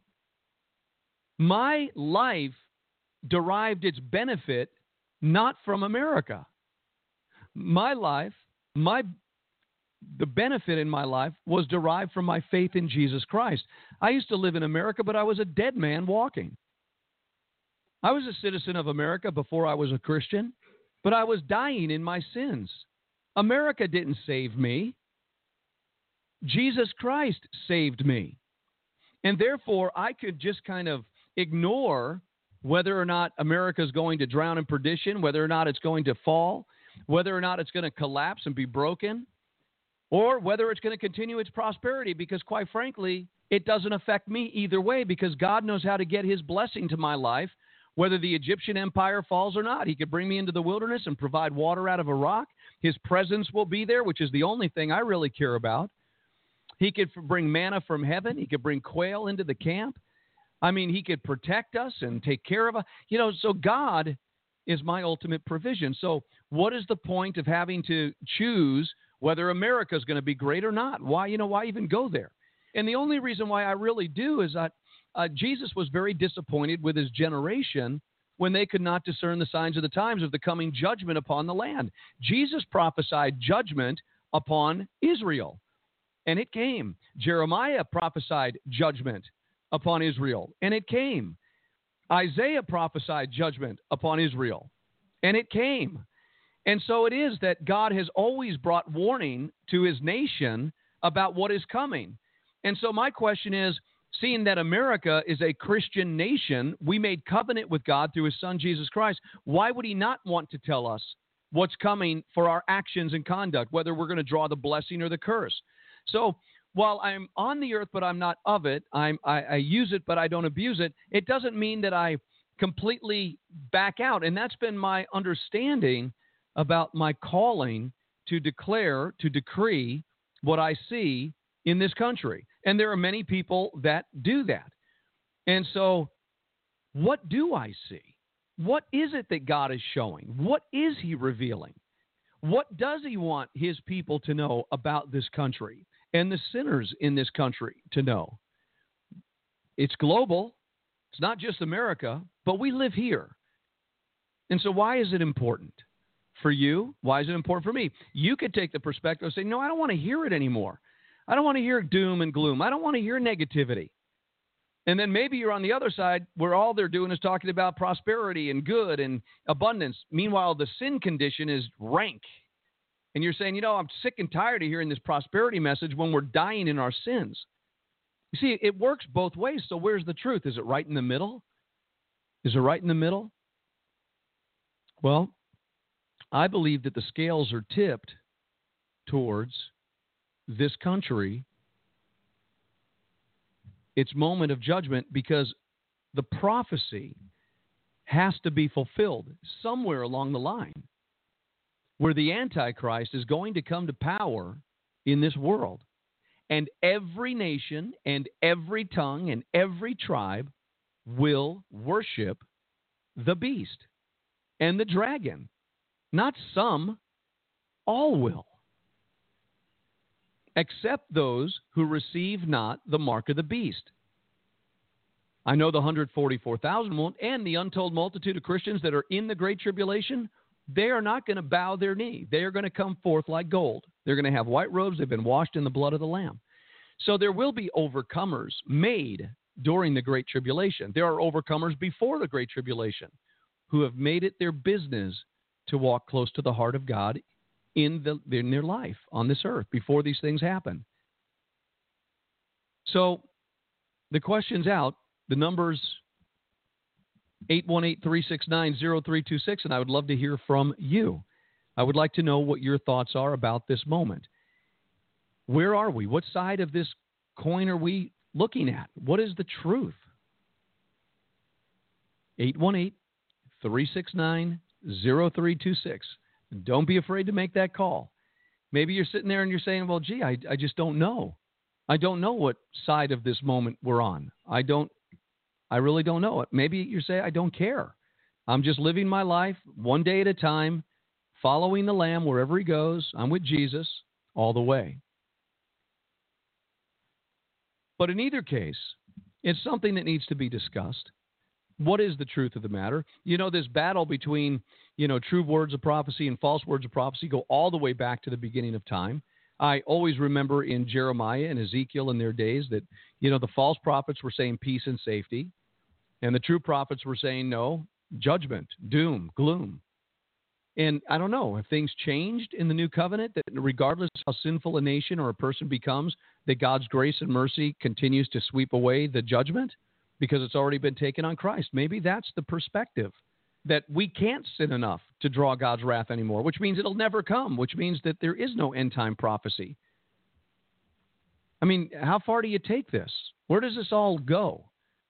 My life derived its benefit not from America. My life, the benefit in my life was derived from my faith in Jesus Christ. I used to live in America, but I was a dead man walking. I was a citizen of America before I was a Christian, but I was dying in my sins. America didn't save me. Jesus Christ saved me. And therefore, I could just kind of ignore whether or not America is going to drown in perdition, whether or not it's going to fall, whether or not it's going to collapse and be broken, or whether it's going to continue its prosperity, because quite frankly, it doesn't affect me either way, because God knows how to get his blessing to my life, whether the Egyptian empire falls or not. He could bring me into the wilderness and provide water out of a rock. His presence will be there, which is the only thing I really care about. He could bring manna from heaven. He could bring quail into the camp. I mean, he could protect us and take care of us. You know, so God is my ultimate provision. So what is the point of having to choose whether America is going to be great or not? Why even go there? And the only reason why I really do is that Jesus was very disappointed with his generation when they could not discern the signs of the times of the coming judgment upon the land. Jesus prophesied judgment upon Israel, and it came. Jeremiah prophesied judgment upon Israel, and it came. Isaiah prophesied judgment upon Israel, and it came. And so it is that God has always brought warning to his nation about what is coming. And so my question is, Seeing that America is a Christian nation, we made covenant with God through his son, Jesus Christ. Why would he not want to tell us what's coming for our actions and conduct, whether we're going to draw the blessing or the curse? So while I'm on the earth, but I'm not of it, I use it, but I don't abuse it, it doesn't mean that I completely back out. And that's been my understanding about my calling to declare, to decree what I see in this country. And there are many people that do that. And so what do I see? What is it that God is showing? What is he revealing? What does he want his people to know about this country and the sinners in this country to know? It's global. It's not just America, but we live here. And so why is it important for you? Why is it important for me? You could take the perspective and say, no, I don't want to hear it anymore. I don't want to hear doom and gloom. I don't want to hear negativity. And then maybe you're on the other side where all they're doing is talking about prosperity and good and abundance. Meanwhile, the sin condition is rank. And you're saying, I'm sick and tired of hearing this prosperity message when we're dying in our sins. You see, it works both ways. So where's the truth? Is it right in the middle? Is it right in the middle? Well, I believe that the scales are tipped towards this country, its moment of judgment, because the prophecy has to be fulfilled somewhere along the line where the Antichrist is going to come to power in this world. And every nation and every tongue and every tribe will worship the beast and the dragon. Not some, all will. Except those who receive not the mark of the beast. I know the 144,000 won't, and the untold multitude of Christians that are in the Great Tribulation, they are not going to bow their knee. They are going to come forth like gold. They're going to have white robes. They've been washed in the blood of the Lamb. So there will be overcomers made during the Great Tribulation. There are overcomers before the Great Tribulation who have made it their business to walk close to the heart of God in their life on this earth before these things happen. So the question's out. The number's 818-369-0326, and I would love to hear from you. I would like to know what your thoughts are about this moment. Where are we? What side of this coin are we looking at? What is the truth? 818-369-0326. Don't be afraid to make that call. Maybe you're sitting there and you're saying, well, gee, I just don't know. I don't know what side of this moment we're on. I really don't know it. Maybe you say, I don't care. I'm just living my life one day at a time, following the Lamb wherever he goes. I'm with Jesus all the way. But in either case, it's something that needs to be discussed. What is the truth of the matter? This battle between, true words of prophecy and false words of prophecy go all the way back to the beginning of time. I always remember in Jeremiah and Ezekiel in their days that, the false prophets were saying peace and safety, and the true prophets were saying no, judgment, doom, gloom. And I don't know, have things changed in the new covenant that regardless of how sinful a nation or a person becomes, that God's grace and mercy continues to sweep away the judgment because it's already been taken on Christ? Maybe that's the perspective, that we can't sin enough to draw God's wrath anymore, which means it'll never come, which means that there is no end-time prophecy. I mean, how far do you take this? Where does this all go?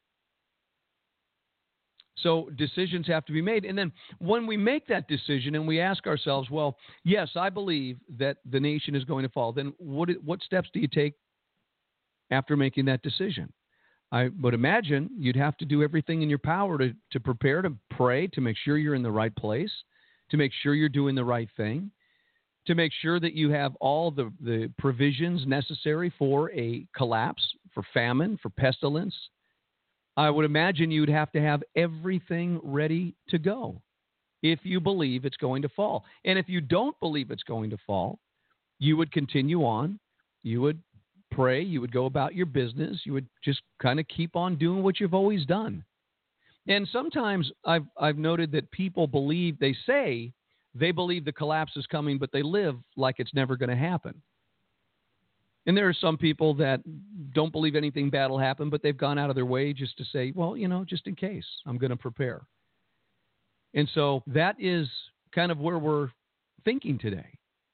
So decisions have to be made. And then when we make that decision and we ask ourselves, well, yes, I believe that the nation is going to fall, then what steps do you take after making that decision? I would imagine you'd have to do everything in your power to prepare, to pray, to make sure you're in the right place, to make sure you're doing the right thing, to make sure that you have all the provisions necessary for a collapse, for famine, for pestilence. I would imagine you'd have to have everything ready to go if you believe it's going to fall. And if you don't believe it's going to fall, you would continue on. You would pray. You would go about your business. You would just kind of keep on doing what you've always done. And sometimes I've noted that people say they believe the collapse is coming, but they live like it's never going to happen. And there are some people that don't believe anything bad will happen, but they've gone out of their way just to say, well, just in case, I'm going to prepare. And so that is kind of where we're thinking today.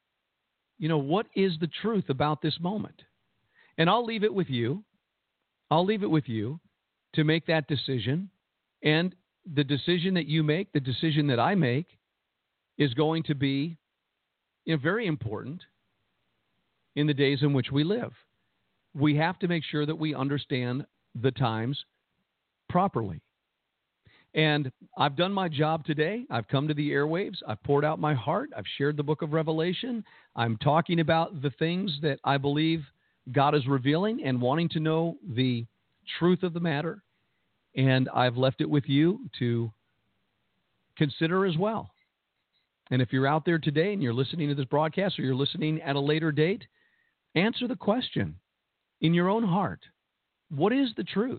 What is the truth about this moment? And I'll leave it with you. I'll leave it with you to make that decision. And the decision that you make, the decision that I make, is going to be very important in the days in which we live. We have to make sure that we understand the times properly. And I've done my job today. I've come to the airwaves. I've poured out my heart. I've shared the book of Revelation. I'm talking about the things that I believe God is revealing and wanting to know the truth of the matter. And I've left it with you to consider as well. And if you're out there today and you're listening to this broadcast or you're listening at a later date, answer the question in your own heart. What is the truth?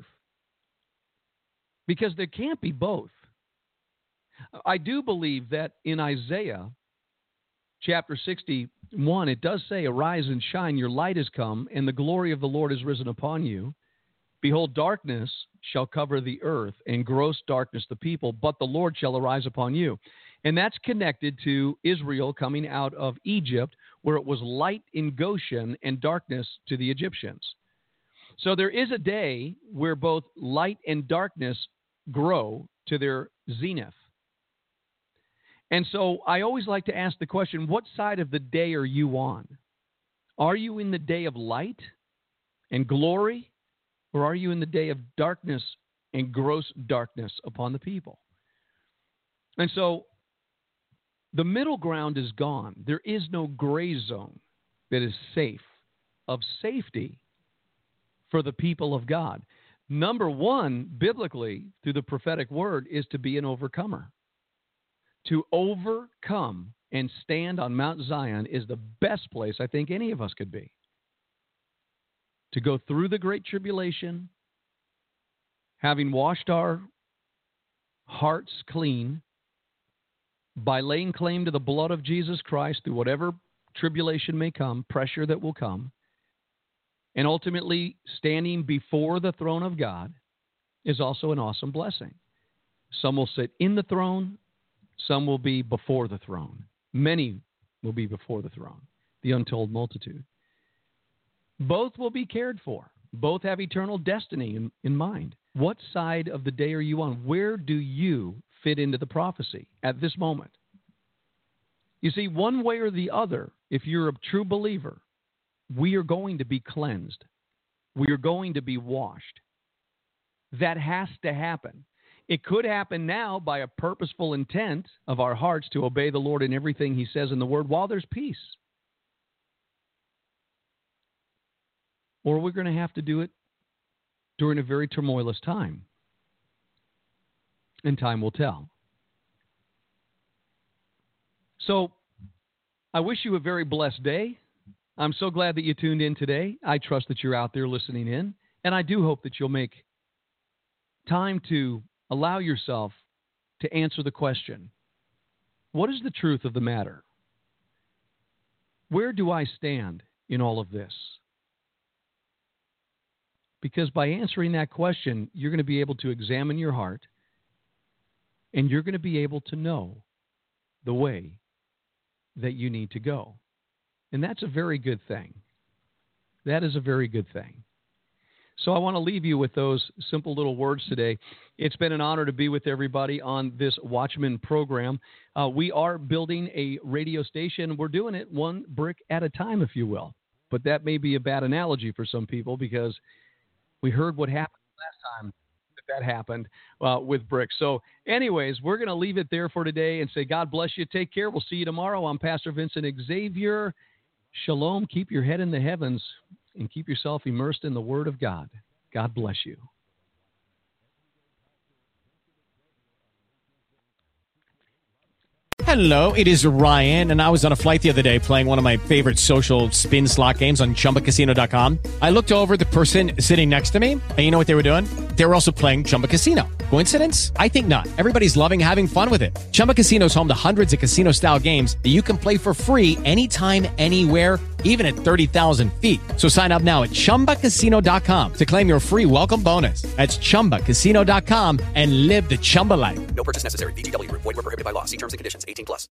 Because there can't be both. I do believe that in Isaiah chapter 61, it does say, "Arise and shine, your light has come, and the glory of the Lord is risen upon you. Behold, darkness shall cover the earth, and gross darkness the people, but the Lord shall arise upon you." And that's connected to Israel coming out of Egypt, where it was light in Goshen and darkness to the Egyptians. So there is a day where both light and darkness grow to their zenith. And so I always like to ask the question, what side of the day are you on? Are you in the day of light and glory, or are you in the day of darkness and gross darkness upon the people? And so the middle ground is gone. There is no gray zone that is safe, of safety for the people of God. Number one, biblically, through the prophetic word, is to be an overcomer. To overcome and stand on Mount Zion is the best place I think any of us could be. To go through the great tribulation, having washed our hearts clean by laying claim to the blood of Jesus Christ through whatever tribulation may come, pressure that will come, and ultimately standing before the throne of God is also an awesome blessing. Some will sit in the throne, some will be before the throne. Many will be before the throne, the untold multitude. Both will be cared for. Both have eternal destiny in mind. What side of the day are you on? Where do you fit into the prophecy at this moment? You see, one way or the other, if you're a true believer, we are going to be cleansed. We are going to be washed. That has to happen. It could happen now by a purposeful intent of our hearts to obey the Lord in everything He says in the Word while there's peace. Or we're going to have to do it during a very tumultuous time. And time will tell. So, I wish you a very blessed day. I'm so glad that you tuned in today. I trust that you're out there listening in. And I do hope that you'll make time to allow yourself to answer the question, what is the truth of the matter? Where do I stand in all of this? Because by answering that question, you're going to be able to examine your heart, and you're going to be able to know the way that you need to go. And that's a very good thing. That is a very good thing. So I want to leave you with those simple little words today. It's been an honor to be with everybody on this Watchman program. We are building a radio station. We're doing it one brick at a time, if you will. But that may be a bad analogy for some people because we heard what happened last time that happened with bricks. So anyways, we're going to leave it there for today and say, God bless you. Take care. We'll see you tomorrow. I'm Pastor Vincent Xavier. Shalom. Keep your head in the heavens and keep yourself immersed in the Word of God. God bless you. Hello, it is Ryan, and I was on a flight the other day playing one of my favorite social spin slot games on ChumbaCasino.com. I looked over at the person sitting next to me, and you know what they were doing? They were also playing Chumba Casino. Coincidence? I think not. Everybody's loving having fun with it. Chumba Casino is home to hundreds of casino-style games that you can play for free anytime, anywhere, even at 30,000 feet. So sign up now at ChumbaCasino.com to claim your free welcome bonus. That's ChumbaCasino.com and live the Chumba life. No purchase necessary. VGW Group. Void where prohibited by law. See terms and conditions. 18+.